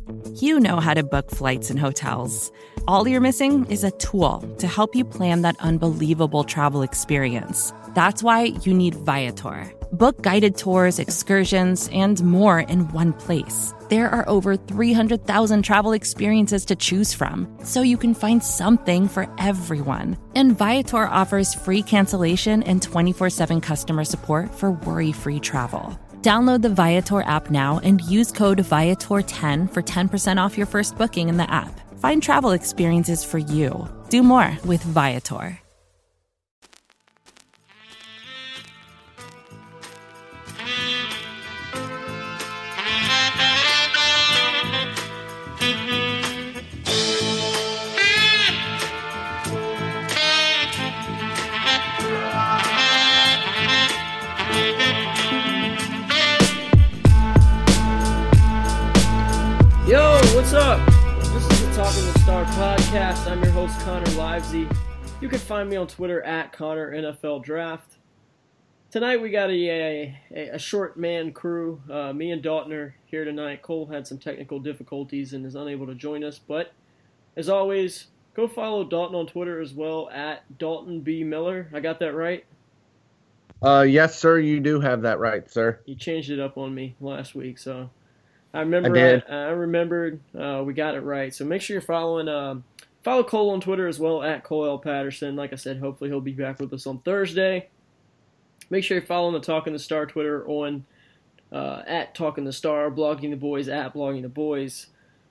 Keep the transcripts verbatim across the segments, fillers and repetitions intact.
You know how to book flights and hotels. All you're missing is a tool to help you plan that unbelievable travel experience. That's why you need Viator. Book guided tours, excursions, and more in one place. There are over three hundred thousand travel experiences to choose from, so you can find something for everyone. And Viator offers free cancellation and twenty-four seven customer support for worry-free travel. Download the Viator app now and use code Viator ten for ten percent off your first booking in the app. Find travel experiences for you. Do more with Viator. What's up? This is the Talking the Star podcast. I'm your host, Connor Livesey. You can find me on Twitter at Connor N F L Draft. Tonight we got a, a, a short man crew. Uh, me and Dalton are here tonight. Cole had some technical difficulties and is unable to join us. But as always, go follow Dalton on Twitter as well at Dalton B. Miller. I got that right? Uh, yes, sir. You do have that right, sir. You changed it up on me last week, so... I remember. I did. I, I remembered. Uh, we got it right. So make sure you're following. Um, follow Cole on Twitter as well at Cole L Patterson. Like I said, hopefully he'll be back with us on Thursday. Make sure you're following the Talking the Star Twitter on uh, at Talking the Star, Blogging the Boys at Blogging the Boys.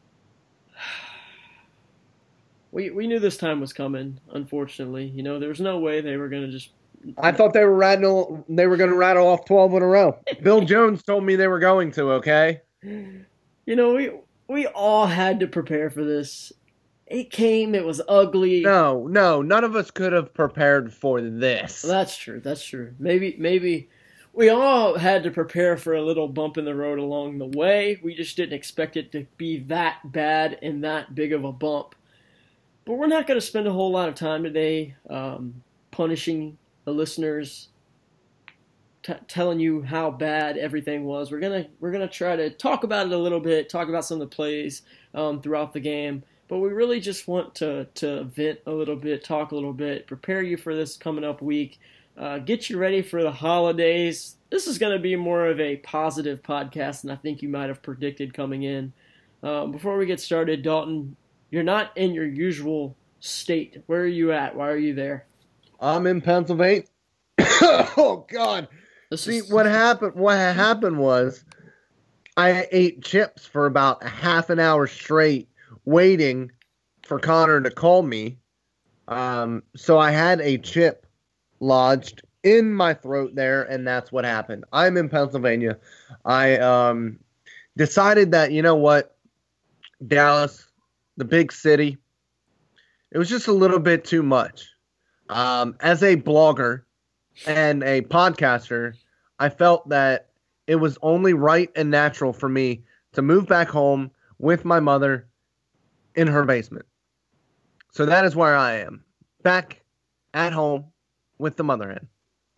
We we knew this time was coming. Unfortunately, you know there was no way they were going to just. I thought they were rattle. They were going to rattle off twelve in a row. Bill Jones told me they were going to. Okay. You know, we we all had to prepare for this. It came, it was ugly. No, no, none of us could have prepared for this. That's true, that's true. Maybe maybe we all had to prepare for a little bump in the road along the way. We just didn't expect it to be that bad and that big of a bump. But we're not going to spend a whole lot of time today um, punishing the listeners. T- telling you how bad everything was. We're gonna we're gonna try to talk about it a little bit, talk about some of the plays um, throughout the game, but we really just want to to vent a little bit, talk a little bit, prepare you for this coming up week, uh, get you ready for the holidays. This is going to be more of a positive podcast than I think you might have predicted coming in. Um, before we get started, Dalton, you're not in your usual state. Where are you at? Why are you there? I'm in Pennsylvania. Oh God. This See, is... what happened What happened was I ate chips for about a half an hour straight waiting for Connor to call me. Um, so I had a chip lodged in my throat there, and that's what happened. I'm in Pennsylvania. I um, decided that, you know what, Dallas, the big city, it was just a little bit too much. Um, as a blogger, and a podcaster, I felt that it was only right and natural for me to move back home with my mother in her basement. So that is where I am. Back at home with the mother in.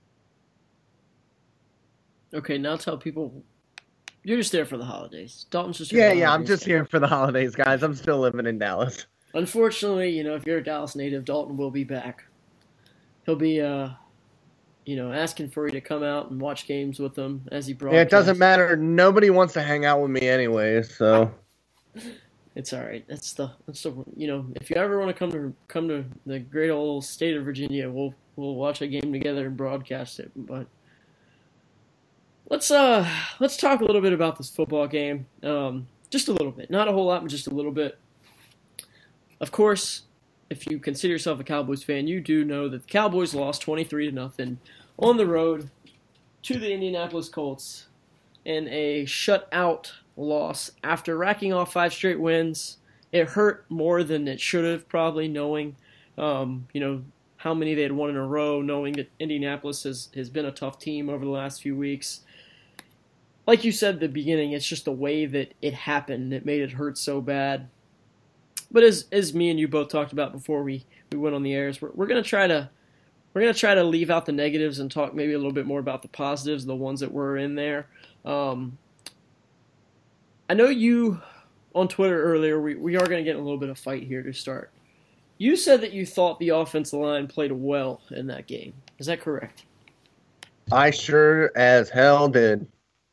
Okay, now tell people you're just there for the holidays. Dalton's just Yeah, yeah, I'm just here for the holidays, guys. I'm still living in Dallas. Unfortunately, you know, if you're a Dallas native, Dalton will be back. He'll be uh you know, asking for you to come out and watch games with him as he broadcasts. Yeah, it doesn't matter. Nobody wants to hang out with me anyway, so it's all right. That's the that's the you know, if you ever want to come to come to the great old state of Virginia, we'll we'll watch a game together and broadcast it. But let's uh let's talk a little bit about this football game. Um, just a little bit, not a whole lot, but just a little bit. Of course, if you consider yourself a Cowboys fan, you do know that the Cowboys lost twenty-three to nothing on the road to the Indianapolis Colts in a shutout loss after racking off five straight wins. It hurt more than it should have, probably knowing, um, you know, how many they had won in a row, knowing that Indianapolis has, has been a tough team over the last few weeks. Like you said at the beginning, it's just the way that it happened that made it hurt so bad. But as as me and you both talked about before we, we went on the airs, we're we're gonna try to we're gonna try to leave out the negatives and talk maybe a little bit more about the positives, the ones that were in there. Um, I know you on Twitter earlier, we, we are going to get in a little bit of fight here to start. You said that you thought the offensive line played well in that game. Is that correct? I sure as hell did.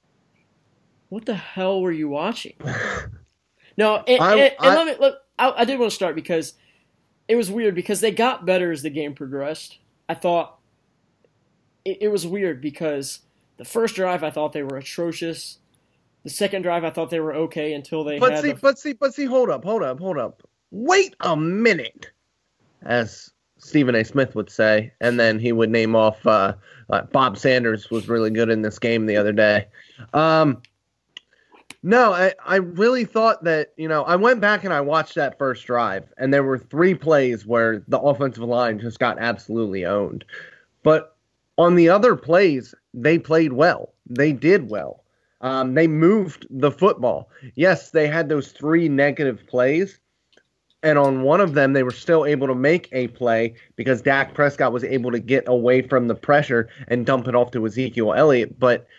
What the hell were you watching? No, and, I, and, and I, let me look. I, I did want to start because it was weird because they got better as the game progressed. I thought it, it was weird because the first drive I thought they were atrocious. The second drive I thought they were okay until they but had. See, the... but see, but see, hold up, hold up, hold up. Wait a minute, as Stephen A. Smith would say, and then he would name off uh, like Bob Sanders was really good in this game the other day. Um, no, I, I really thought that, you know, I went back and I watched that first drive, and there were three plays where the offensive line just got absolutely owned. But on the other plays, they played well. They did well. Um, they moved the football. Yes, they had those three negative plays, and on one of them, they were still able to make a play because Dak Prescott was able to get away from the pressure and dump it off to Ezekiel Elliott. But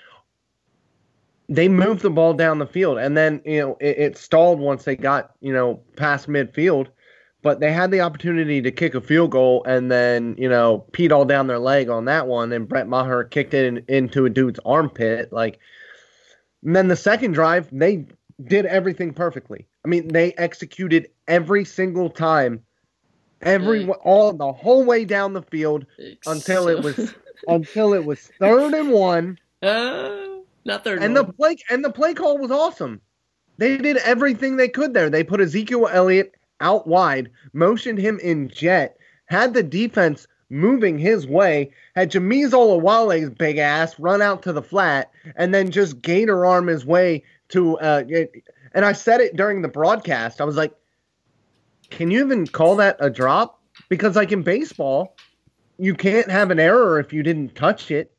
they moved the ball down the field, and then, you know, it, it stalled once they got, you know, past midfield. But they had the opportunity to kick a field goal and then, you know, peed all down their leg on that one, and Brett Maher kicked it in, into a dude's armpit. Like, and then the second drive, they did everything perfectly. I mean, they executed every single time, every Hey. all the whole way down the field until it was until it was third and one. Uh, not third And and the play and the play call was awesome. They did everything they could there. They put Ezekiel Elliott out wide, motioned him in jet, had the defense moving his way, had Jameez Olawale's big ass run out to the flat, and then just gator arm his way to. Uh, and I said it during the broadcast. I was like, "Can you even call that a drop? Because like in baseball, you can't have an error if you didn't touch it.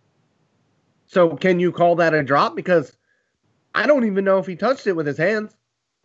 So can you call that a drop? Because I don't even know if he touched it with his hands.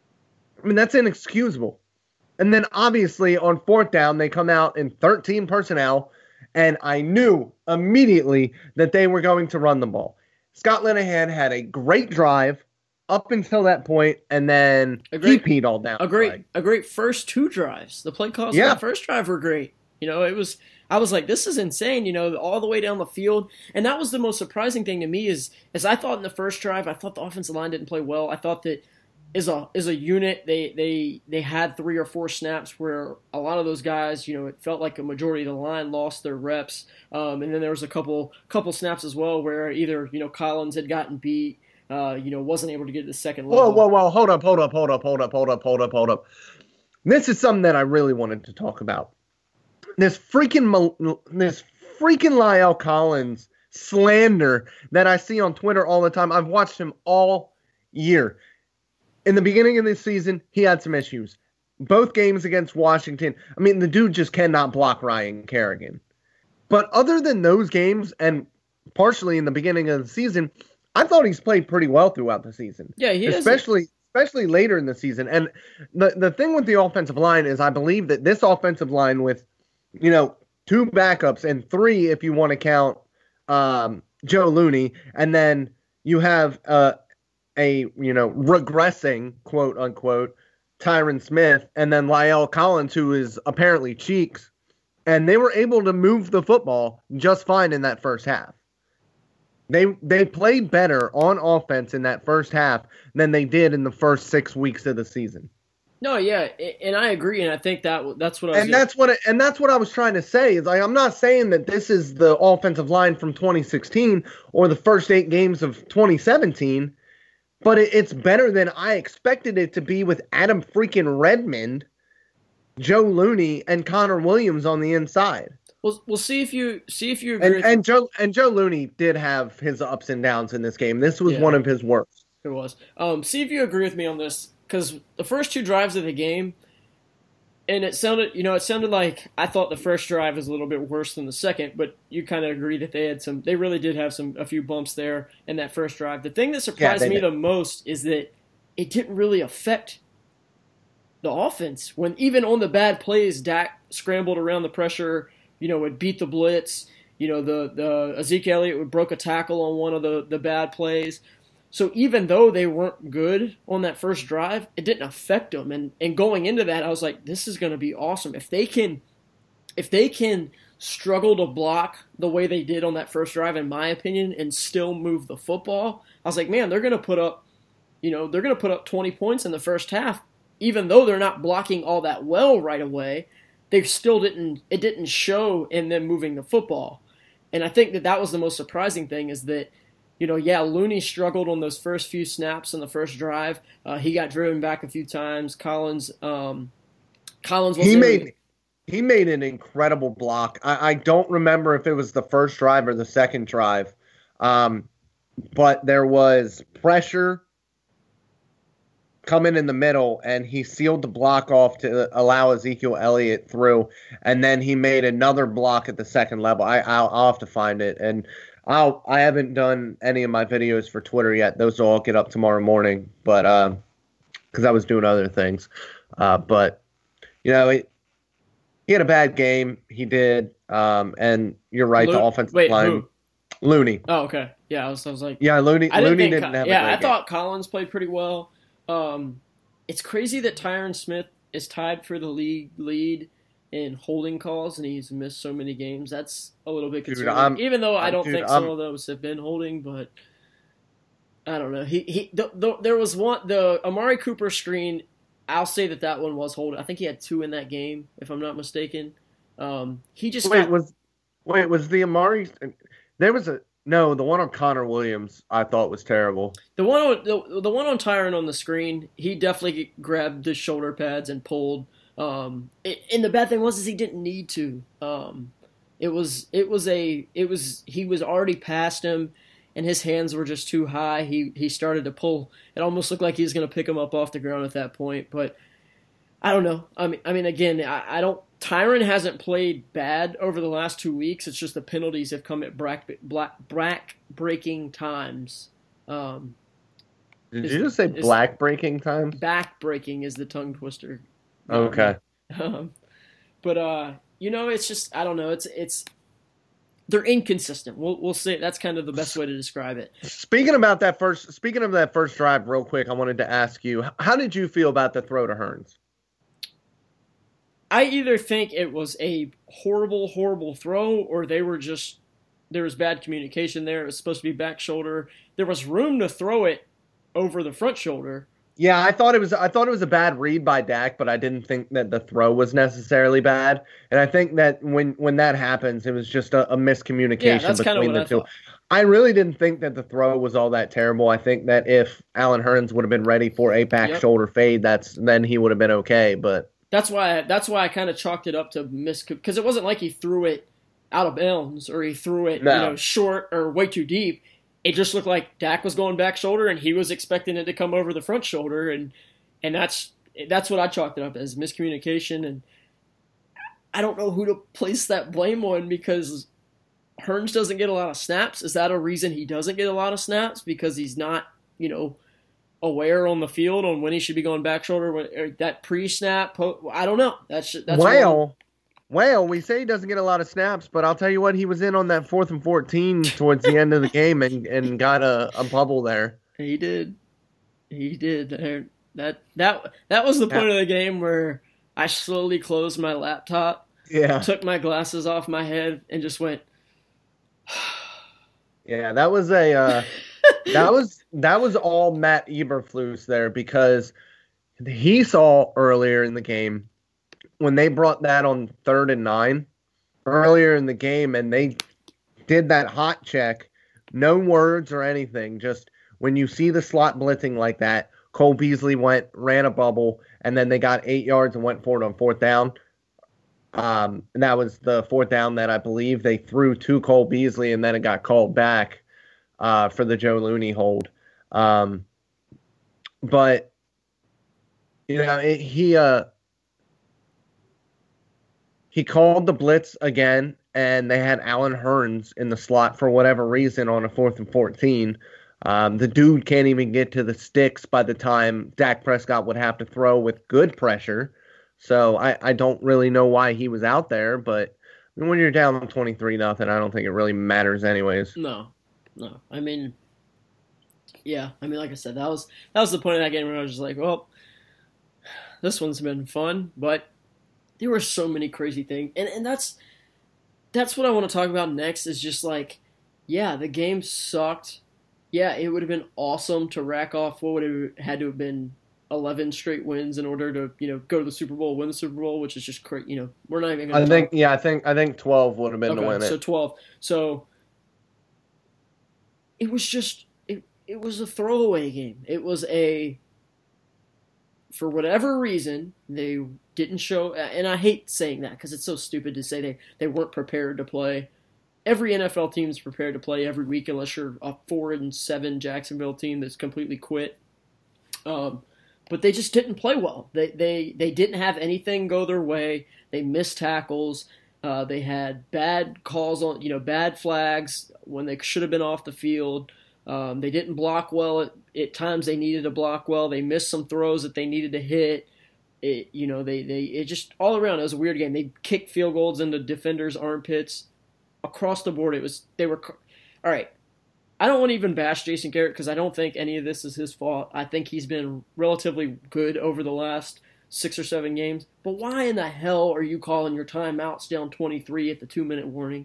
I mean, that's inexcusable." And then obviously on fourth down, they come out in thirteen personnel, and I knew immediately that they were going to run the ball. Scott Linehan had a great drive up until that point, and then A great- he peed all down. a the great, flag. a great first two drives. The play calls Yeah. for the first drive were great. You know, it was. I was like, this is insane. You know, all the way down the field, and that was the most surprising thing to me. Is, is I thought in the first drive, I thought the offensive line didn't play well. I thought that. As a as a unit, they, they they had three or four snaps where a lot of those guys, you know, it felt like a majority of the line lost their reps, um, and then there was a couple couple snaps as well where either, you know, Collins had gotten beat, uh, you know, wasn't able to get to the second level. Whoa, whoa, whoa! Hold up, hold up, hold up, hold up, hold up, hold up, hold up. This is something that I really wanted to talk about. This freaking this freaking La'el Collins slander that I see on Twitter all the time. I've watched him all year. In the beginning of this season, he had some issues. Both games against Washington, I mean, the dude just cannot block Ryan Kerrigan. But other than those games, and partially in the beginning of the season, I thought he's played pretty well throughout the season. Yeah, he is. Especially, especially later in the season. And the, the thing with the offensive line is I believe that this offensive line with, you know, two backups and three if you want to count um, Joe Looney, and then you have uh, a, you know, regressing, quote unquote, Tyron Smith, and then La'el Collins, who is apparently cheeks, and they were able to move the football just fine in that first half. They they played better on offense in that first half than they did in the first six weeks of the season. No, yeah, and I agree, and I think that that's what I was And that's what it, and that's what I was trying to say is like I'm not saying that this is the offensive line from twenty sixteen or the first eight games of twenty seventeen. But it, it's better than I expected it to be with Adam freaking Redmond, Joe Looney, and Connor Williams on the inside. We'll we'll see if you see if you agree. And, with and Joe and Joe Looney did have his ups and downs in this game. This was Yeah. one of his worst. It was. Um, see if you agree with me on this, because the first two drives of the game, and it sounded, you know, it sounded like I thought the first drive was a little bit worse than the second, but you kind of agree that they had some, they really did have some, a few bumps there in that first drive. The thing that surprised they me did. the most is that it didn't really affect the offense. When even on the bad plays, Dak scrambled around the pressure, you know, would beat the blitz. You know, the, the Ezekiel Elliott would broke a tackle on one of the, the bad plays. So even though they weren't good on that first drive, it didn't affect them. And and going into that, I was like, this is going to be awesome. If they can, if they can struggle to block the way they did on that first drive, in my opinion, and still move the football, I was like, man, they're going to put up, you know, they're going to put up twenty points in the first half, even though they're not blocking all that well right away. They still didn't. It didn't show in them moving the football, and I think that that was the most surprising thing is that. You know, yeah, Looney struggled on those first few snaps in the first drive. Uh, he got driven back a few times. Collins, um, Collins was he made he made an incredible block. I, I don't remember if it was the first drive or the second drive, um, but there was pressure coming in the middle, and he sealed the block off to allow Ezekiel Elliott through, and then he made another block at the second level. I I'll, I'll have to find it and. I'll, I haven't done any of my videos for Twitter yet. Those will all get up tomorrow morning, but because um, I was doing other things. Uh, but, you know, he, he had a bad game. He did. Um, and you're right, Lo- the offensive wait, line. Who? Looney. Oh, okay. Yeah, I was, I was like. Yeah, Looney, I didn't Looney think, didn't have yeah, a great I game. thought Collins played pretty well. Um, it's crazy that Tyron Smith is tied for the league lead in holding calls, and he's missed so many games. That's a little bit concerning. I'm- Even though I don't dude, think some I'm- of those have been holding, but I don't know. He he. The, the, there was one the Amari Cooper screen. I'll say that that one was holding. I think he had two in that game, if I'm not mistaken. Um, he just Wait, got, was wait was the Amari? There was a no. The one on Connor Williams I thought was terrible. the one on the, the one on Tyron on the screen. He definitely grabbed the shoulder pads and pulled. Um, it, and the bad thing was is he didn't need to. Um, it was it was a it was he was already past him, and his hands were just too high. He he started to pull. It almost looked like he was going to pick him up off the ground at that point. But I don't know. I mean, I mean, again, I, I don't. Tyron hasn't played bad over the last two weeks. It's just the penalties have come at brack black brack breaking times. Um, Did is- you just say is- black breaking times? back breaking is the tongue twister. Okay. Um, but uh, you know, it's just I don't know. It's it's they're inconsistent. We'll we'll say that's kind of the best way to describe it. Speaking about that first, speaking of that first drive, real quick, I wanted to ask you, how did you feel about the throw to Hearns? I either think it was a horrible, horrible throw, or they were just there was bad communication there. It was supposed to be back shoulder. There was room to throw it over the front shoulder. Yeah, I thought it was I thought it was a bad read by Dak, but I didn't think that the throw was necessarily bad. And I think that when when that happens, it was just a, a miscommunication Yeah, that's kinda between what the I two. thought. I really didn't think that the throw was all that terrible. I think that if Allen Hearns would have been ready for a back Yep. shoulder fade, that's then he would have been okay. But That's why that's why I kind of chalked it up to miss because it wasn't like he threw it out of bounds or he threw it No. you know short or way too deep. It just looked like Dak was going back shoulder and he was expecting it to come over the front shoulder and and that's that's what I chalked it up as miscommunication and I don't know who to place that blame on because Hearns doesn't get a lot of snaps. Is that a reason he doesn't get a lot of snaps because he's not you know aware on the field on when he should be going back shoulder, when, or that pre-snap. Po- I don't know. That's that's well, well, we say he doesn't get a lot of snaps, but I'll tell you what, he was in on that fourth and fourteen towards the end of the game and, and got a, a bubble there. he did. He did. There- That that that was the point of the game where I slowly closed my laptop, Yeah, took my glasses off my head, and just went. yeah, that was a uh, that was that was all Matt Eberflus there because he saw earlier in the game when they brought that on third and nine earlier in the game and they did that hot check, no words or anything, just when you see the slot blitzing like that, Cole Beasley went, ran a bubble, and then they got eight yards and went for it on fourth down. Um, and that was the fourth down that I believe they threw to Cole Beasley, and then it got called back uh, for the Joe Looney hold. Um, but, you know, it, he uh, he called the blitz again, and they had Allen Hearns in the slot for whatever reason on a fourth and fourteen. Um, the dude can't even get to the sticks by the time Dak Prescott would have to throw with good pressure. So I, I don't really know why he was out there, but I mean, when you're down twenty-three nothing, I don't think it really matters anyways. No, no. I mean, Yeah, I mean, like I said, that was that was the point of that game where I was just like, well, this one's been fun, but there were so many crazy things, and and that's that's what I want to talk about next. Is just like, yeah, the game sucked. Yeah, it would have been awesome to rack off what would have had to have been eleven straight wins in order to, you know, go to the Super Bowl, win the Super Bowl, which is just crazy. You know, we're not even going I to think, yeah, I think, I think twelve would have been okay, to win it. So twelve. So it was just, it, it was a throwaway game. It was a, for whatever reason, they didn't show, and I hate saying that because it's so stupid to say they, they weren't prepared to play. Every N F L team is prepared to play every week unless you're a four and seven Jacksonville team that's completely quit. Um, but they just didn't play well. They they they didn't have anything go their way. They missed tackles. Uh, they had bad calls on, you know, bad flags when they should have been off the field. Um, they didn't block well at, at times. They needed to block well. They missed some throws that they needed to hit. It, you know, they they it just all around it was a weird game. They kicked field goals into defenders' armpits. Across the board, it was they were all right. I don't want to even bash Jason Garrett because I don't think any of this is his fault. I think he's been relatively good over the last six or seven games. But why in the hell are you calling your timeouts down twenty-three at the two-minute warning?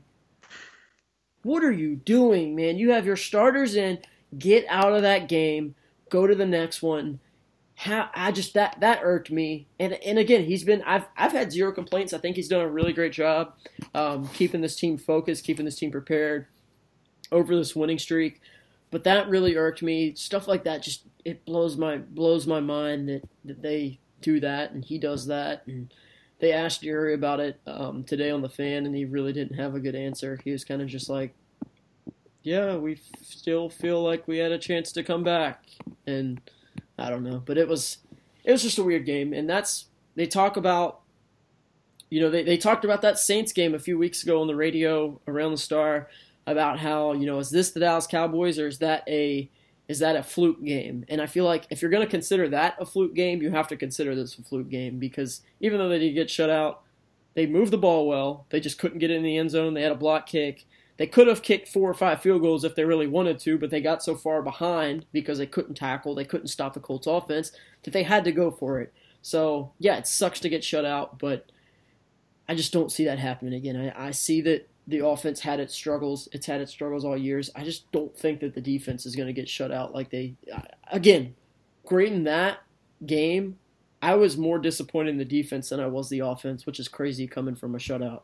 What are you doing, man? You have your starters in. Get out of that game. Go to the next one. How, I just that that irked me, and and again he's been I've I've had zero complaints. I think he's done a really great job um, keeping this team focused, keeping this team prepared over this winning streak. But that really irked me. Stuff like that just it blows my blows my mind that, that they do that and he does that. And they asked Jerry about it um, today on the Fan, and he really didn't have a good answer. He was kind of just like, "Yeah, we still feel like we had a chance to come back," and I don't know, but it was it was just a weird game, and that's they talk about, you know, they, they talked about that Saints game a few weeks ago on the radio around the Star about how, you know, is this the Dallas Cowboys or is that a is that a fluke game? And I feel like if you're going to consider that a fluke game, you have to consider this a fluke game because even though they did get shut out, they moved the ball well. They just couldn't get in the end zone. They had a block kick. They could have kicked four or five field goals if they really wanted to, but they got so far behind because they couldn't tackle, they couldn't stop the Colts offense, that they had to go for it. So, yeah, it sucks to get shut out, but I just don't see that happening again. I, I see that the offense had its struggles. It's had its struggles all years. I just don't think that the defense is going to get shut out like they – again, great in that game. I was more disappointed in the defense than I was the offense, which is crazy coming from a shutout.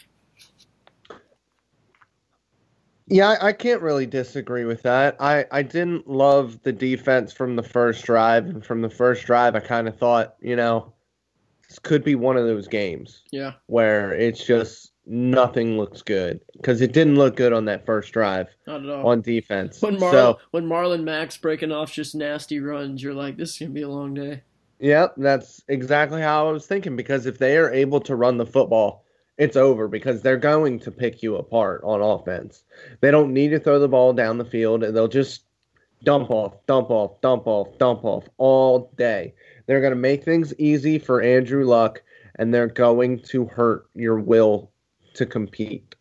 Yeah, I, I can't really disagree with that. I, I didn't love the defense from the first drive. And from the first drive, I kind of thought, you know, this could be one of those games. Yeah. Where it's just nothing looks good. Because it didn't look good on that first drive. Not at all. On defense. When, Mar- so, when Marlon Mack's breaking off just nasty runs, you're like, this is going to be a long day. Yep, that's exactly how I was thinking. Because if they are able to run the football, it's over because they're going to pick you apart on offense. They don't need to throw the ball down the field, and they'll just dump off, dump off, dump off, dump off all day. They're going to make things easy for Andrew Luck, and they're going to hurt your will to compete.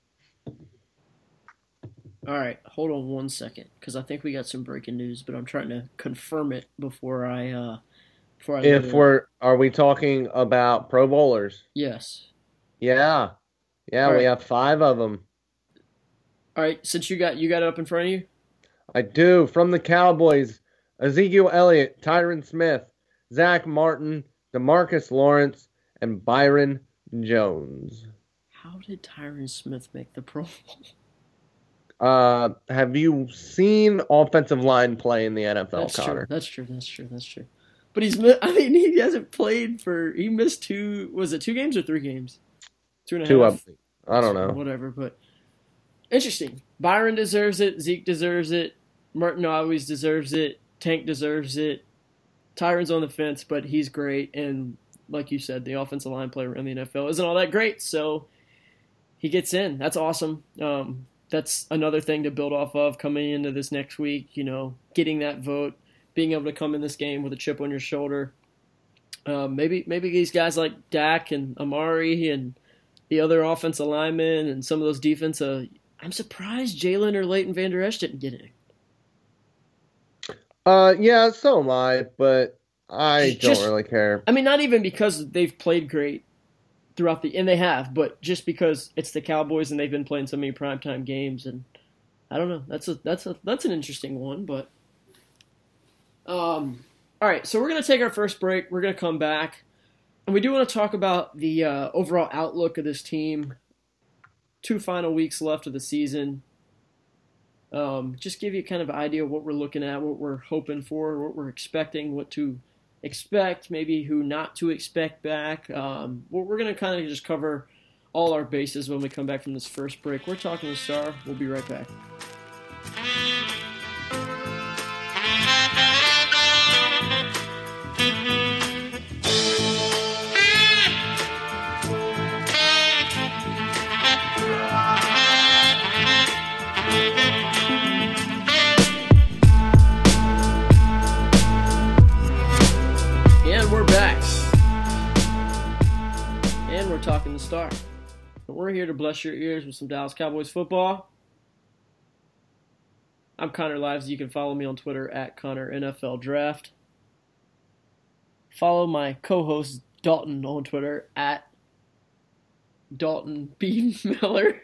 All right, hold on one second, because I think we got some breaking news, but I'm trying to confirm it before I uh, before I. If we're are we talking about Pro Bowlers? Yes. Yeah, yeah, All we right. have five of them. All right, since you got you got it up in front of you. I do. From the Cowboys, Ezekiel Elliott, Tyron Smith, Zach Martin, DeMarcus Lawrence, and Byron Jones. How did Tyron Smith make the Pro Bowl? Uh, have you seen offensive line play in the N F L, That's Connor? true. That's true. That's true. That's true. But he's mi- I mean he hasn't played for he missed two was it two games or three games? Two and a Two half. of them. I don't know. Whatever, but interesting. Byron deserves it. Zeke deserves it. Martin always deserves it. Tank deserves it. Tyron's on the fence, but he's great. And like you said, the offensive line player in the N F L isn't all that great, so he gets in. That's awesome. Um, that's another thing to build off of coming into this next week. You know, getting that vote, being able to come in this game with a chip on your shoulder. Um, maybe maybe these guys like Dak and Amari and the other offensive linemen and some of those defense, uh, I'm surprised Jalen or Leighton Vander Esch didn't get in. Uh, yeah, so am I, but I don't Just, really care. I mean, not even because they've played great throughout the, and they have, but just because it's the Cowboys and they've been playing so many primetime games, and I don't know. That's a that's a that's an interesting one, but um, all right. So we're gonna take our first break. We're gonna come back, and we do want to talk about the uh, overall outlook of this team. Two final weeks left of the season. Um, just give you kind of an idea of what we're looking at, what we're hoping for, what we're expecting, what to expect, maybe who not to expect back. Um, we're going to kind of just cover all our bases when we come back from this first break. We're talking to Star. We'll be right back. We're back, and we're talking the Star. And we're here to bless your ears with some Dallas Cowboys football. I'm Connor Lives. You can follow me on Twitter at Connor N F L Draft. Follow my co-host Dalton on Twitter at Dalton B. Miller.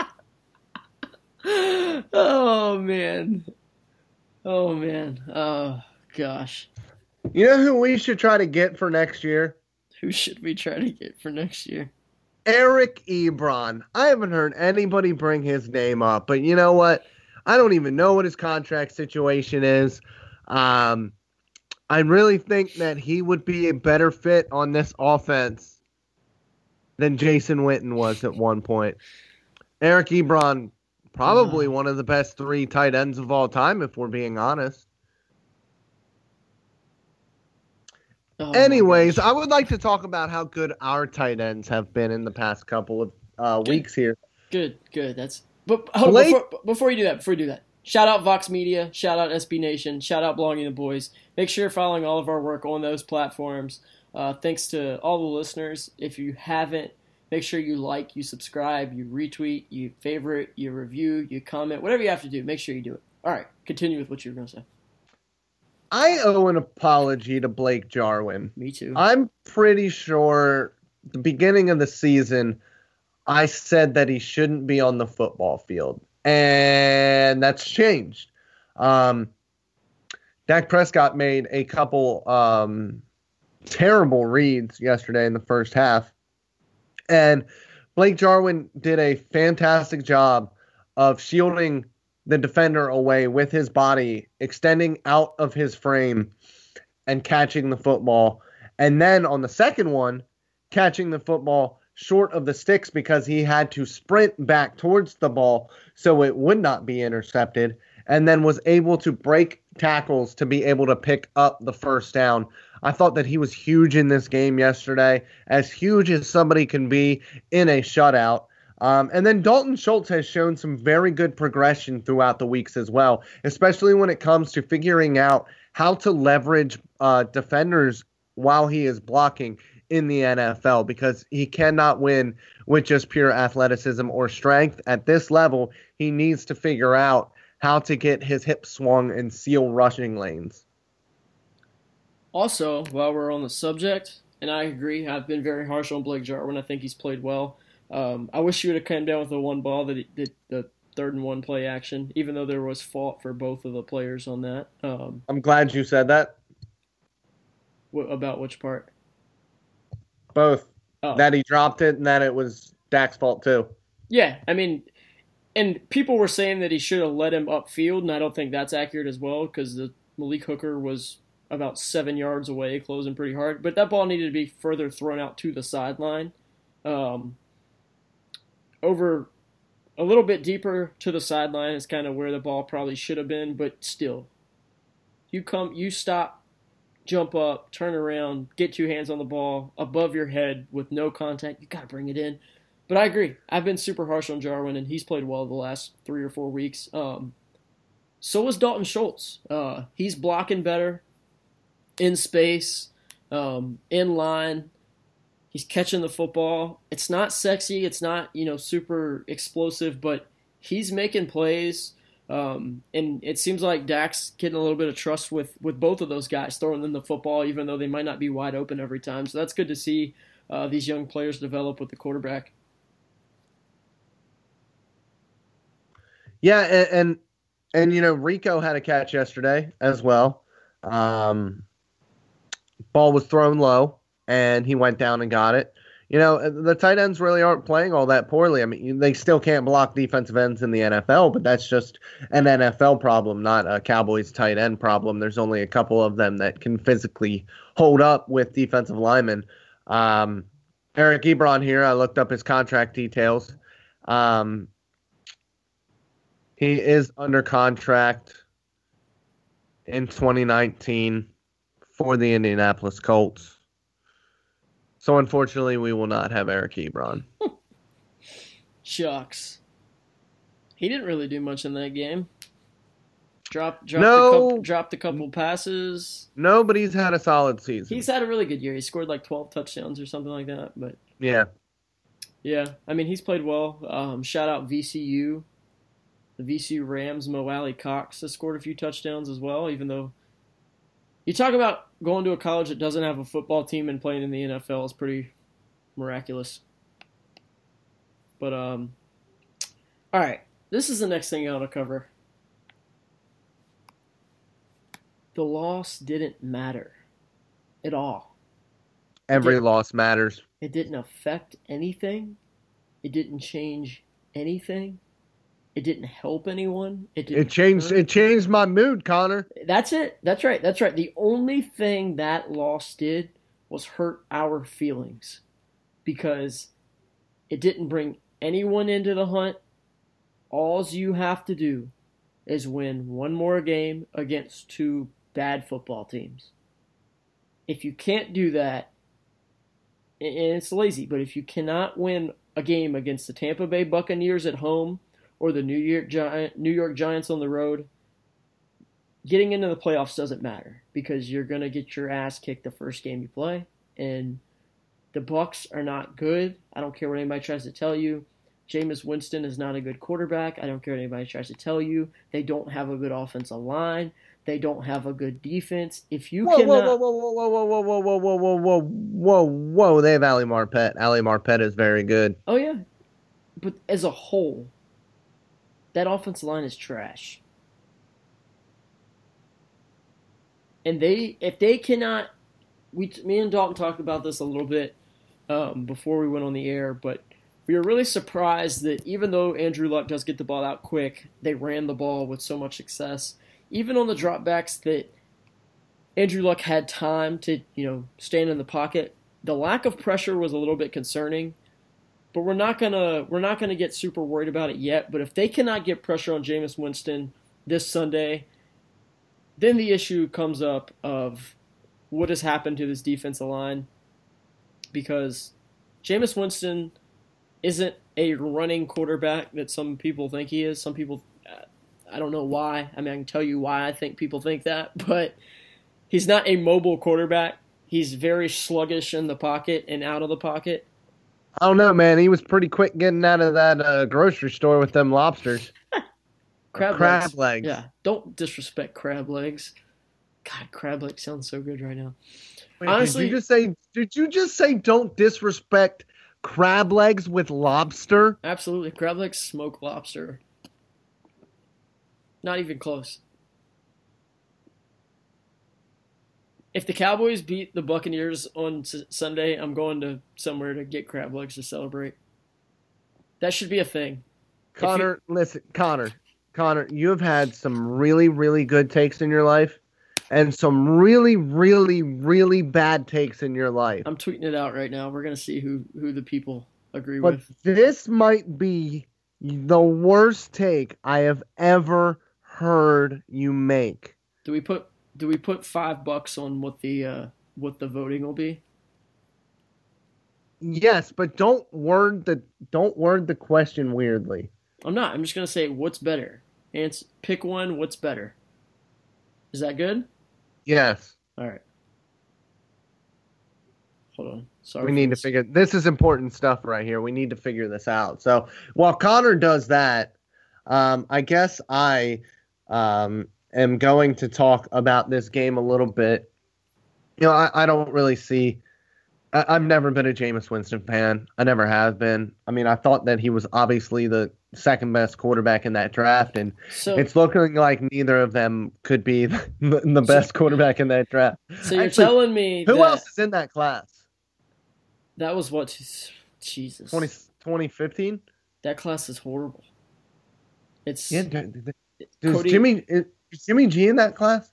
Oh man, oh man, oh gosh. You know who we should try to get for next year? Who should we try to get for next year? Eric Ebron. I haven't heard anybody bring his name up, but you know what? I don't even know what his contract situation is. Um, I really think that he would be a better fit on this offense than Jason Witten was at one point. Eric Ebron, probably uh, one of the best three tight ends of all time, if we're being honest. Oh Anyways, I would like to talk about how good our tight ends have been in the past couple of uh, weeks here. Good, good. That's but hold on, before, before you do that, before you do that, shout out Vox Media, shout out S B Nation, shout out Blogging the Boys. Make sure you're following all of our work on those platforms. Uh, thanks to all the listeners. If you haven't, make sure you like, you subscribe, you retweet, you favorite, you review, you comment, whatever you have to do. Make sure you do it. All right, continue with what you were going to say. I owe an apology to Blake Jarwin. Me too. I'm pretty sure the beginning of the season, I said that he shouldn't be on the football field. And that's changed. Um, Dak Prescott made a couple um, terrible reads yesterday in the first half. And Blake Jarwin did a fantastic job of shielding the defender away with his body, extending out of his frame and catching the football. And then on the second one, catching the football short of the sticks because he had to sprint back towards the ball so it would not be intercepted, and then was able to break tackles to be able to pick up the first down. I thought that he was huge in this game yesterday, as huge as somebody can be in a shutout. Um, and then Dalton Schultz has shown some very good progression throughout the weeks as well, especially when it comes to figuring out how to leverage uh, defenders while he is blocking in the N F L, because he cannot win with just pure athleticism or strength. At this level, he needs to figure out how to get his hips swung and seal rushing lanes. Also, while we're on the subject, and I agree, I've been very harsh on Blake Jarwin. I think he's played well. Um, I wish you would have come down with the one ball, that the, the third and one play action, even though there was fault for both of the players on that. Um, I'm glad you said that. Wh- about which part? Both. Oh. That he dropped it and that it was Dak's fault too. Yeah, I mean, and people were saying that he should have let him upfield, and I don't think that's accurate as well, because the Malik Hooker was about seven yards away, closing pretty hard. But that ball needed to be further thrown out to the sideline. Um, over a little bit deeper to the sideline is kind of where the ball probably should have been, but still. You come, you stop, jump up, turn around, get two hands on the ball above your head with no contact. You got to bring it in. But I agree. I've been super harsh on Jarwin, and he's played well the last three or four weeks. Um, so was Dalton Schultz. Uh, he's blocking better in space, um, in line. He's catching the football. It's not sexy. It's not, you know, super explosive, but he's making plays Um, and it seems like Dak's getting a little bit of trust with, with both of those guys, throwing them the football, even though they might not be wide open every time. So that's good to see uh, these young players develop with the quarterback. Yeah, and, and and you know Rico had a catch yesterday as well. Um, ball was thrown low, and he went down and got it. You know, the tight ends really aren't playing all that poorly. I mean, they still can't block defensive ends in the N F L, but that's just an N F L problem, not a Cowboys tight end problem. There's only a couple of them that can physically hold up with defensive linemen. Um, Eric Ebron here, I looked up his contract details. Um, he is under contract in twenty nineteen for the Indianapolis Colts. So, unfortunately, we will not have Eric Ebron. Shucks. He didn't really do much in that game. Dropped, dropped, no. a couple, dropped a couple passes. No, but he's had a solid season. He's had a really good year. He scored like twelve touchdowns or something like that. But yeah. Yeah, I mean, he's played well. Um, shout out V C U. The V C U Rams, Mo Alley Cox has scored a few touchdowns as well, even though you talk about going to a college that doesn't have a football team and playing in the N F L is pretty miraculous. But, um, all right, this is the next thing I want to cover. The loss didn't matter at all. Every it loss matters. It didn't affect anything. It didn't change anything. It didn't help anyone. It didn't It changed. hurt. It changed my mood, Connor. That's it. That's right. That's right. The only thing that loss did was hurt our feelings because it didn't bring anyone into the hunt. All you have to do is win one more game against two bad football teams. If you can't do that, and it's lazy, but if you cannot win a game against the Tampa Bay Buccaneers at home or the New York Giant, New York Giants on the road, getting into the playoffs doesn't matter because you're going to get your ass kicked the first game you play. And the Bucs are not good. I don't care what anybody tries to tell you. Jameis Winston is not a good quarterback. I don't care what anybody tries to tell you. They don't have a good offensive line. They don't have a good defense. If you whoa, cannot... Whoa, whoa, whoa, whoa, whoa, whoa, whoa, whoa, whoa, whoa, whoa, whoa. They have Ali Marpet. Ali Marpet is very good. Oh, yeah. But as a whole, that offensive line is trash. And they, if they cannot, we, me and Dalton talked about this a little bit um, before we went on the air, but we were really surprised that even though Andrew Luck does get the ball out quick, they ran the ball with so much success. Even on the dropbacks that Andrew Luck had time to, you know, stand in the pocket, the lack of pressure was a little bit concerning. But we're not gonna we're not gonna get super worried about it yet. But if they cannot get pressure on Jameis Winston this Sunday, then the issue comes up of what has happened to this defensive line. Because Jameis Winston isn't a running quarterback that some people think he is. Some people, I don't know why. I mean, I can tell you why I think people think that. But he's not a mobile quarterback. He's very sluggish in the pocket and out of the pocket. I don't know, man. He was pretty quick getting out of that uh, grocery store with them lobsters. crab, crab legs. legs. Yeah, don't disrespect crab legs. God, crab legs sounds so good right now. Wait, Honestly, did you just say? Did you just say don't disrespect crab legs with lobster? Absolutely, crab legs, smoked lobster. Not even close. If the Cowboys beat the Buccaneers on S- Sunday, I'm going to somewhere to get crab legs to celebrate. That should be a thing. Connor, you, listen, Connor, Connor, you have had some really, really good takes in your life and some really, really, really bad takes in your life. I'm tweeting it out right now. We're going to see who, who the people agree but with. This might be the worst take I have ever heard you make. Do we put do we put five bucks on what the uh, what the voting will be? Yes, but don't word the don't word the question weirdly. I'm not. I'm just going to say what's better. And it's pick one. What's better? Is that good? Yes. All right. Hold on. Sorry. We need this. to figure. This is important stuff right here. We need to figure this out. So while Connor does that, Um, I guess I um, am going to talk about this game a little bit. You know, I, I don't really see. I, I've never been a Jameis Winston fan. I never have been. I mean, I thought that he was obviously the second best quarterback in that draft, and So it's looking like neither of them could be the, the best So- quarterback in that draft. so you're Actually, telling me Who that else is in that class? that was what? Jesus, twenty, twenty fifteen? that class is horrible. It's Yeah, d- d- d- Does Cody- Jimmy is Jimmy G in that class?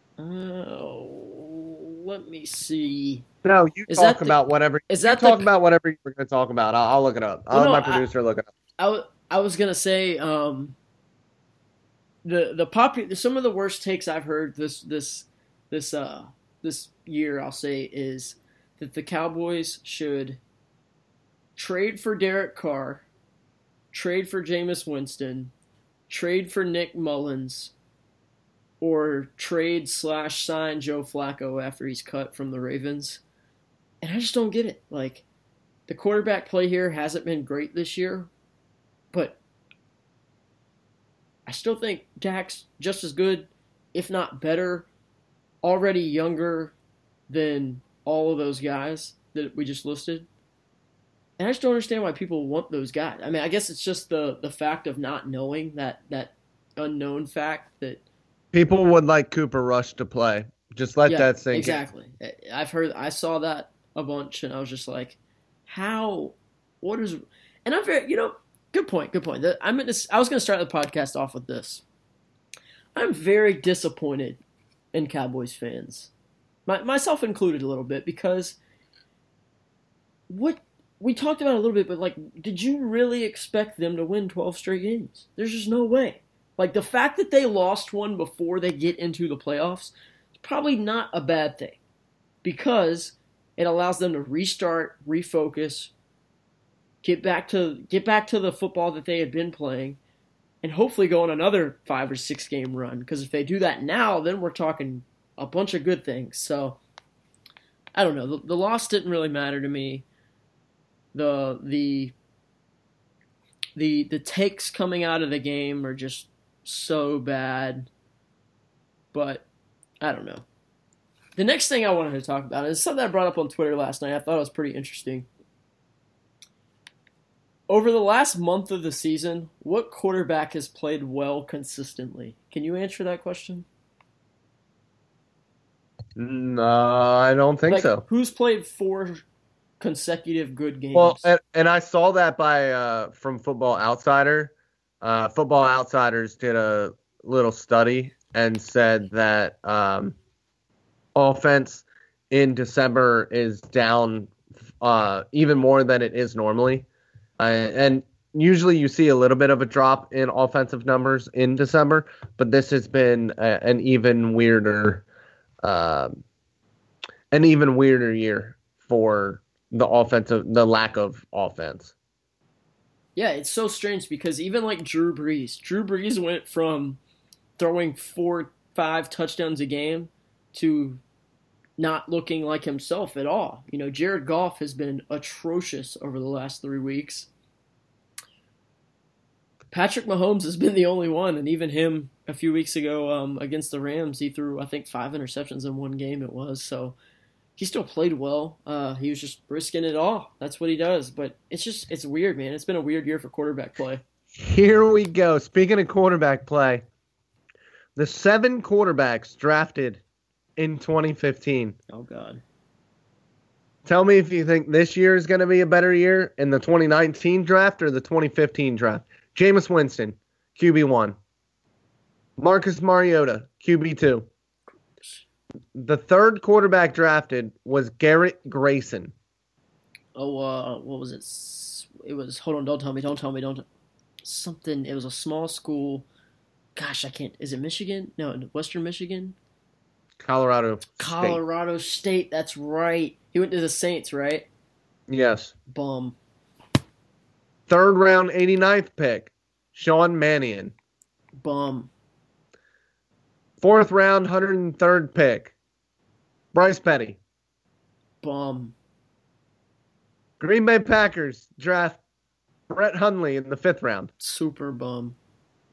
Oh, let me see. No, you Is talk that the- about whatever. is you that talk the- about whatever you were going to talk about. I'll, I'll look it up. I'll Well, have no, my producer look it up. I, w- I was gonna say um, the the popu- some of the worst takes I've heard this this this uh this year I'll say is that the Cowboys should trade for Derek Carr, trade for Jameis Winston, trade for Nick Mullins, or trade slash sign Joe Flacco after he's cut from the Ravens. And I just don't get it. Like, the quarterback play here hasn't been great this year, but I still think Dak's just as good, if not better, already younger than all of those guys that we just listed. And I just don't understand why people want those guys. I mean, I guess it's just the, the fact of not knowing that, that unknown fact that People would like Cooper Rush to play. Just let yeah, that sink in. exactly. I've heard, I saw that a bunch, and I was just like, how, what is, and I'm very, you know, good point, good point. I'm gonna, I was going to start the podcast off with this. I'm very disappointed in Cowboys fans, my, myself included a little bit, because what we talked about a little bit, but like, did you really expect them to win twelve straight games? There's just no way. Like, the fact that they lost one before they get into the playoffs is probably not a bad thing, because it allows them to restart, refocus, get back to get back to the football that they had been playing, and hopefully go on another five or six game run. Because if they do that now, then we're talking a bunch of good things. So I don't know. The, the loss didn't really matter to me. The the the the takes coming out of the game are just so bad. But I don't know. The next thing I wanted to talk about is something I brought up on Twitter last night. I thought it was pretty interesting. Over the last month of the season, what quarterback has played well consistently? Can you answer that question? No, I don't think Like, so. who's played four consecutive good games? Well, and, and I saw that by uh, from Football Outsider. Uh, Football Outsiders did a little study and said that um, offense in December is down uh, even more than it is normally. Uh, and usually you see a little bit of a drop in offensive numbers in December, but this has been a, an even weirder, uh, an even weirder year for the offensive, the lack of offense. Yeah, it's so strange because even like Drew Brees, Drew Brees went from throwing four, five touchdowns a game to not looking like himself at all. You know, Jared Goff has been atrocious over the last three weeks. Patrick Mahomes has been the only one, and even him a few weeks ago um, against the Rams, he threw, I think, five interceptions in one game it was. So he still played well. Uh, he was just risking it all. That's what he does. But it's just, it's weird, man. It's been a weird year for quarterback play. Here we go. Speaking of quarterback play, the seven quarterbacks drafted in twenty fifteen. Oh, God. Tell me if you think this year is going to be a better year in the twenty nineteen draft or the twenty fifteen draft. Jameis Winston, Q B one. Marcus Mariota, Q B two. The third quarterback drafted was Garrett Grayson. Oh, uh, what was it? It was, hold on, don't tell me, don't tell me, don't. Something, it was a small school. Gosh, I can't, is it Michigan? No, Western Michigan? Colorado State. Colorado State, that's right. He went to the Saints, right? Yes. Bum. Third round, eighty-ninth pick, Sean Mannion. Bum. Fourth round, one hundred third pick, Bryce Petty. Bum. Green Bay Packers draft Brett Hundley in the fifth round. Super bum.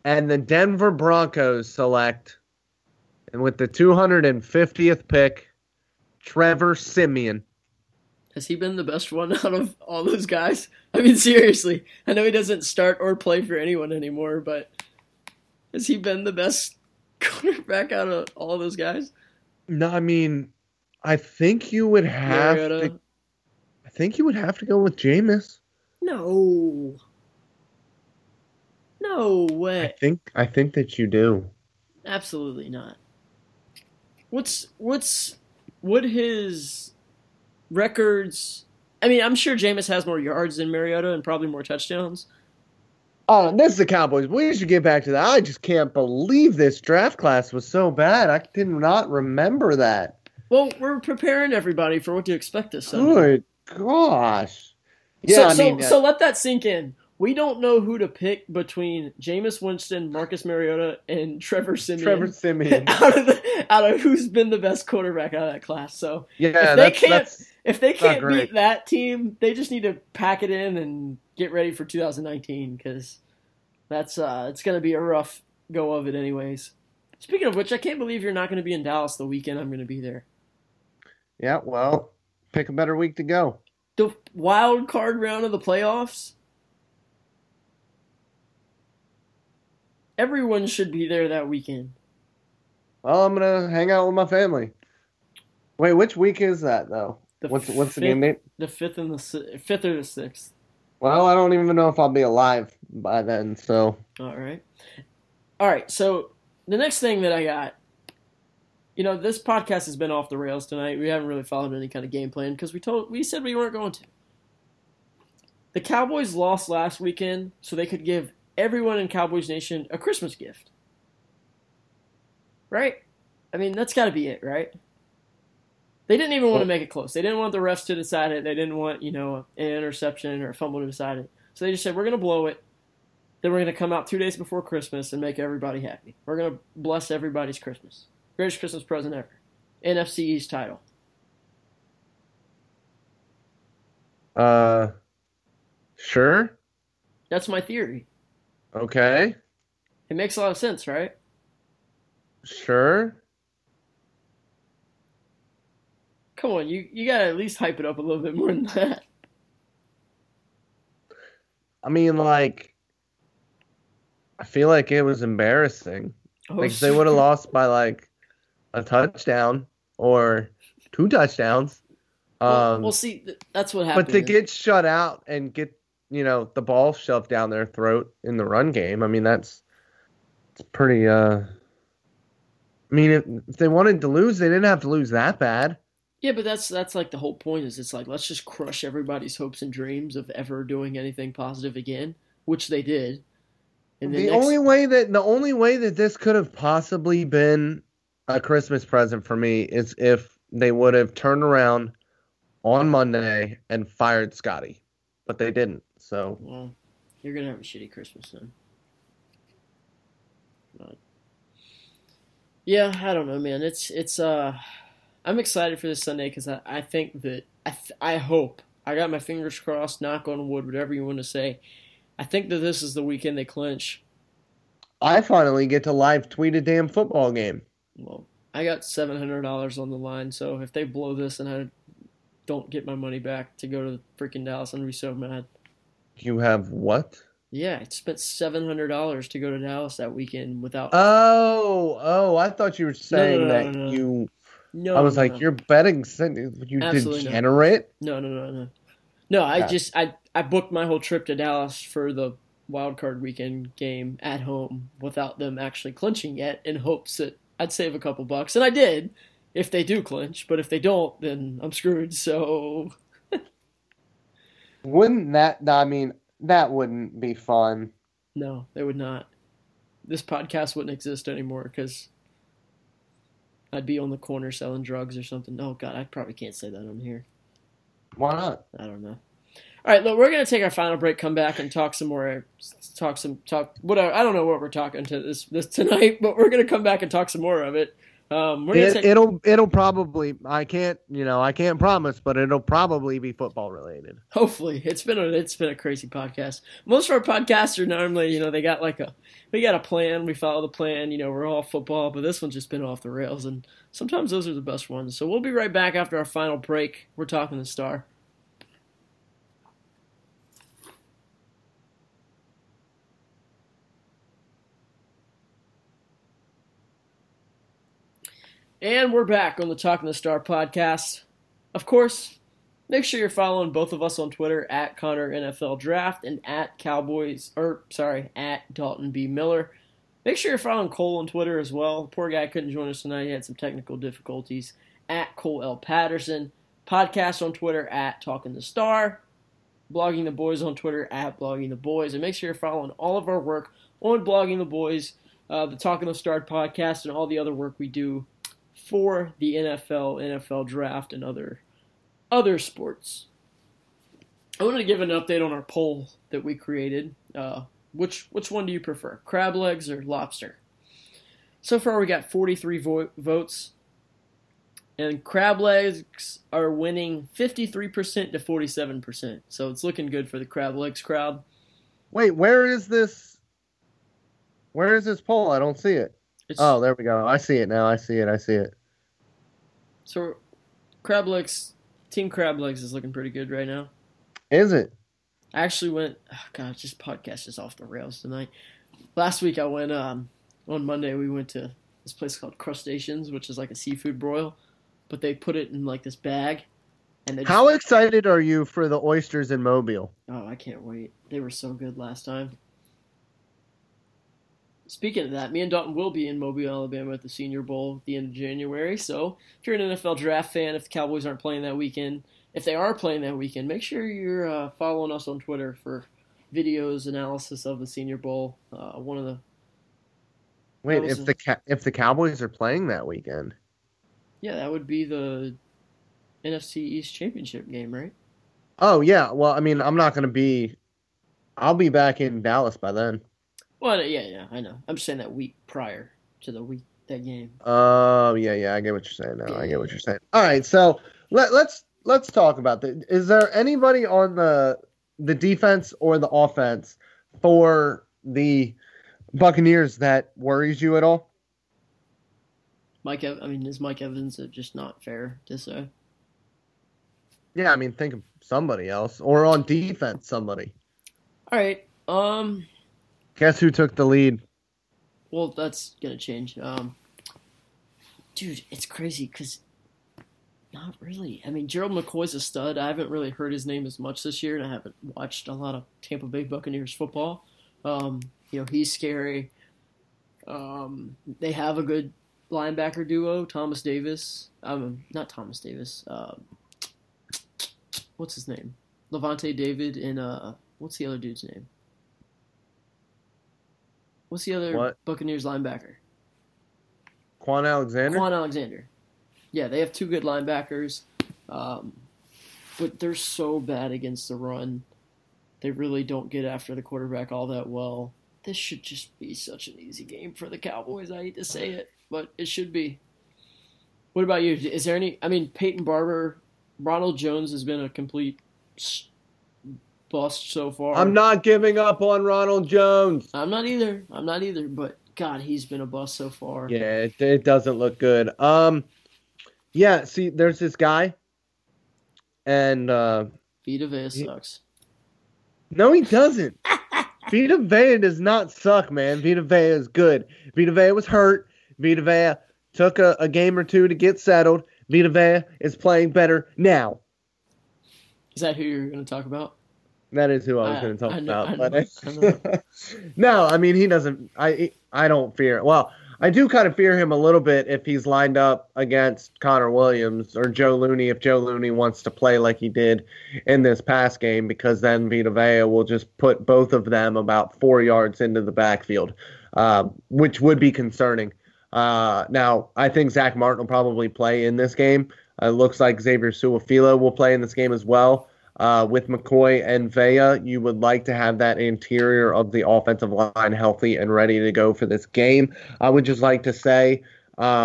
And the Denver Broncos select, and with the two hundred fiftieth pick, Trevor Siemian. Has he been the best one out of all those guys? I mean, seriously. I know he doesn't start or play for anyone anymore, but has he been the best quarterback out of all those guys? No, I mean, I think you would have Mariota? to. I think you would have to go with Jameis. No. No way. I think. I think that you do. Absolutely not. What's what's what his records? I mean, I'm sure Jameis has more yards than Mariota and probably more touchdowns. Oh, this is the Cowboys. We should get back to that. I just can't believe this draft class was so bad. I did not remember that. Well, we're preparing everybody for what to expect this Sunday. Good gosh. Yeah, so, I so, mean, so let that sink in. We don't know who to pick between Jameis Winston, Marcus Mariota, and Trevor Siemian. Trevor Siemian. out of the, out of who's been the best quarterback out of that class. So yeah, if they that's, can't that's if they can't great. beat that team, they just need to pack it in and get ready for two thousand nineteen because that's uh, it's going to be a rough go of it anyways. Speaking of which, I can't believe you're not going to be in Dallas the weekend I'm going to be there. Yeah, well, pick a better week to go. The wild card round of the playoffs. Everyone should be there that weekend. Well, I'm gonna hang out with my family. Wait, which week is that though? The what's what's the fifth- game date? The fifth and the si- fifth or the sixth. Well, I don't even know if I'll be alive by then. So All right, all right. So the next thing that I got, you know, this podcast has been off the rails tonight. We haven't really followed any kind of game plan because we told we said we weren't going to. The Cowboys lost last weekend, so they could give everyone in Cowboys Nation a Christmas gift. Right? I mean, that's got to be it, right? They didn't even want to make it close. They didn't want the refs to decide it. They didn't want, you know, an interception or a fumble to decide it. So they just said, we're going to blow it. Then we're going to come out two days before Christmas and make everybody happy. We're going to bless everybody's Christmas. Greatest Christmas present ever. N F C East title. uh, sure, That's my theory. okay, It makes a lot of sense, right? sure. Come on, you, you got to at least hype it up a little bit more than that. I mean, like, I feel like it was embarrassing. Oh, Like, if they would have lost by like a touchdown or two touchdowns. Um, Well, well, see, th- that's what happened. but to get shut out and get, you know, the ball shoved down their throat in the run game, I mean, that's it's pretty, uh, I mean, if, if they wanted to lose, they didn't have to lose that bad. Yeah, but that's that's like the whole point is it's like, let's just crush everybody's hopes and dreams of ever doing anything positive again, which they did. And The next, only way that the only way that this could have possibly been a Christmas present for me is if they would have turned around on Monday and fired Scotty, but they didn't. So well, you're going to have a shitty Christmas then. But, yeah, I don't know, man. It's, it's, uh, I'm excited for this Sunday because I, I think that, I, th- I hope, I got my fingers crossed, knock on wood, whatever you want to say. I think that this is the weekend they clinch. I finally get to live tweet a damn football game. Well, I got seven hundred dollars on the line, so if they blow this and I don't get my money back to go to freaking Dallas, I'm going to be so mad. You have what? Yeah, I spent seven hundred dollars to go to Dallas that weekend without... Oh, oh, I thought you were saying no, no, that no, no. you... no, I was no, like, no. you're betting... You Absolutely not. degenerate? No, no, no, no. No, I Yeah. just... I, I booked my whole trip to Dallas for the wild card weekend game at home without them actually clinching yet in hopes that I'd save a couple bucks. And I did, if they do clinch. But if they don't, then I'm screwed, so... Wouldn't that... I mean, that wouldn't be fun. No, they would not. This podcast wouldn't exist anymore because I'd be on the corner selling drugs or something. Oh, God, I probably can't say that on here. Why not? I don't know. All right, look, we're going to take our final break, come back, and talk some more. Talk some... talk. Whatever. I don't know what we're talking to this, this tonight, but we're going to come back and talk some more of it. Um, we're gonna It, take, it'll it'll probably I can't you know I can't promise, but it'll probably be football related. hopefully, it's been a it's been a crazy podcast. Most of our podcasts are normally, you know, they got like a we got a plan, we follow the plan, you know, we're all football, but this one's just been off the rails, and sometimes those are the best ones. So we'll be right back after our final break. We're talking the Star. And we're back on the Talking the Star podcast. Of course, make sure you're following both of us on Twitter at Connor N F L Draft and at Cowboys, or sorry, at Dalton B. Miller. Make sure you're following Cole on Twitter as well. The poor guy couldn't join us tonight. He had some technical difficulties. At Cole L. Patterson. Podcast on Twitter at Talking the Star. Blogging the Boys on Twitter at Blogging the Boys. And make sure you're following all of our work on Blogging the Boys, uh, the Talking the Star podcast, and all the other work we do for the N F L, N F L Draft, and other other sports. I wanted to give an update on our poll that we created. Uh, which which one do you prefer, crab legs or lobster? So far, we got forty-three vo- votes, and crab legs are winning fifty-three percent to forty-seven percent. So it's looking good for the crab legs crowd. Wait, where is this? Where is this poll? I don't see it. It's, Oh, there we go. I see it now. I see it. I see it. So, crab legs, Team Crab Legs is looking pretty good right now. Is it? I actually went, oh God, this podcast is off the rails tonight. Last week I went, um, on Monday we went to this place called Crustaceans, which is like a seafood broil, but they put it in like this bag. And they just, How excited are you for the oysters in Mobile? oh, I can't wait. They were so good last time. Speaking of that, me and Dalton will be in Mobile, Alabama at the Senior Bowl at the end of January. So if you're an N F L Draft fan, if the Cowboys aren't playing that weekend, if they are playing that weekend, make sure you're uh, following us on Twitter for videos, analysis of the Senior Bowl. Uh, one of the Wait, was if a- the if the Cowboys are playing that weekend, yeah, that would be the N F C East Championship game, right? oh yeah. Well, I mean, I'm not going to be. I'll be back in Dallas by then. Well, yeah, yeah, I know. I'm just saying that week prior to the week that game. Oh yeah, yeah. I get what you're saying now. I get what you're saying. All right, so let, let's let's talk about that. Is there anybody on the the defense or the offense for the Buccaneers that worries you at all? Mike, Ev- I mean, is Mike Evans just not fair to say? Yeah, I mean, think of somebody else, or on defense, somebody. All right. Um. Guess who took the lead? Well, that's gonna change. Um. Dude, it's crazy because not really. I mean, Gerald McCoy's a stud. I haven't really heard his name as much this year, and I haven't watched a lot of Tampa Bay Buccaneers football. Um. You know, he's scary. Um. They have a good linebacker duo, Thomas Davis. Um. Not Thomas Davis. Um. What's his name? Levante David and uh. What's the other dude's name? What's the other What? Buccaneers linebacker? Quan Alexander? Quan Alexander. Yeah, they have two good linebackers, um, but they're so bad against the run. They really don't get after the quarterback all that well. This should just be such an easy game for the Cowboys. I hate to say it, but it should be. What about you? Is there any? I mean, Peyton Barber, Ronald Jones has been a complete bust so far. I'm not giving up on Ronald Jones. I'm not either. I'm not either. But God, he's been a bust so far. Yeah, it, it doesn't look good. Um, yeah. See, there's this guy, and uh, Vita Vea he- sucks. no, he doesn't. Vita Vea does not suck, man. Vita Vea is good. Vita Vea was hurt. Vita Vea took a, a game or two to get settled. Vita Vea is playing better now. Is that who you're going to talk about? That is who I was I- going to talk I know- about. I know, but I know. no, I mean he doesn't. I I don't fear. Well, I do kind of fear him a little bit if he's lined up against Connor Williams or Joe Looney. If Joe Looney wants to play like he did in this past game, because then Vita Vea will just put both of them about four yards into the backfield, uh, which would be concerning. Uh, now, I think Zach Martin will probably play in this game. Uh, it looks like Xavier Su'a-Filo will play in this game as well. Uh, with McCoy and Vea, you would like to have that interior of the offensive line healthy and ready to go for this game. I would just like to say um,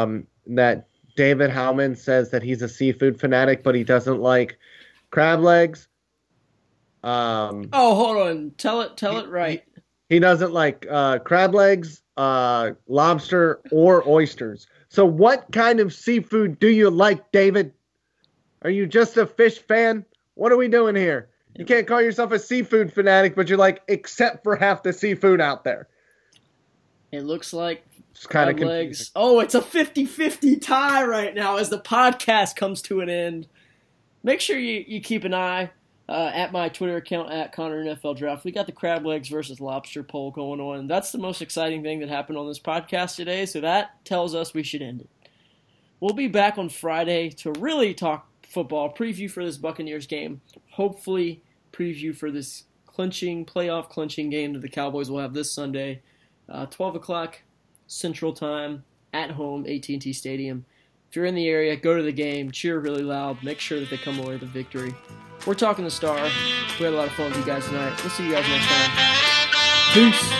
that David Howman says that he's a seafood fanatic, but he doesn't like crab legs. Um, oh, hold on. Tell it. Tell it right. He, he doesn't like uh, crab legs, uh, lobster, or oysters. So, what kind of seafood do you like, David? Are you just a fish fan? What are we doing here? You can't call yourself a seafood fanatic, but you're like, except for half the seafood out there. It looks like it's kind of crab legs. Oh, it's a fifty-fifty tie right now as the podcast comes to an end. Make sure you, you keep an eye uh, at my Twitter account at Connor N F L Draft. We got the crab legs versus lobster poll going on. That's the most exciting thing that happened on this podcast today, so that tells us we should end it. We'll be back on Friday to really talk football, preview for this Buccaneers game, hopefully preview for this clinching, playoff clinching game that the Cowboys will have this Sunday, uh, twelve o'clock Central Time at home, A T and T Stadium. If you're in the area, go to the game, cheer really loud, make sure that they come away with a victory. We're talking the Star. We had a lot of fun with you guys tonight. We'll see you guys next time. Peace.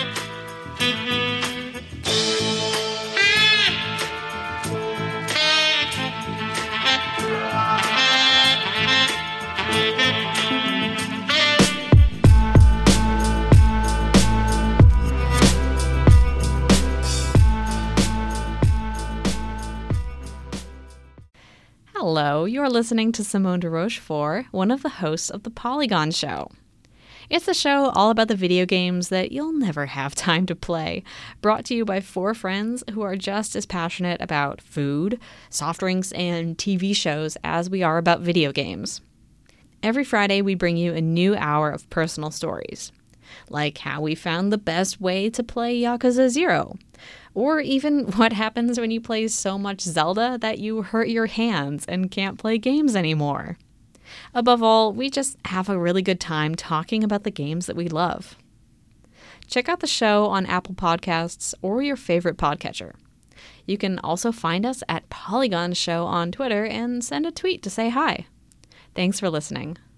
Hello, you're listening to Simone de Rochefort, one of the hosts of The Polygon Show. It's a show all about the video games that you'll never have time to play, brought to you by four friends who are just as passionate about food, soft drinks, and T V shows as we are about video games. Every Friday, we bring you a new hour of personal stories, like how we found the best way to play Yakuza Zero, or even what happens when you play so much Zelda that you hurt your hands and can't play games anymore. Above all, we just have a really good time talking about the games that we love. Check out the show on Apple Podcasts or your favorite podcatcher. You can also find us at Polygon Show on Twitter and send a tweet to say hi. Thanks for listening.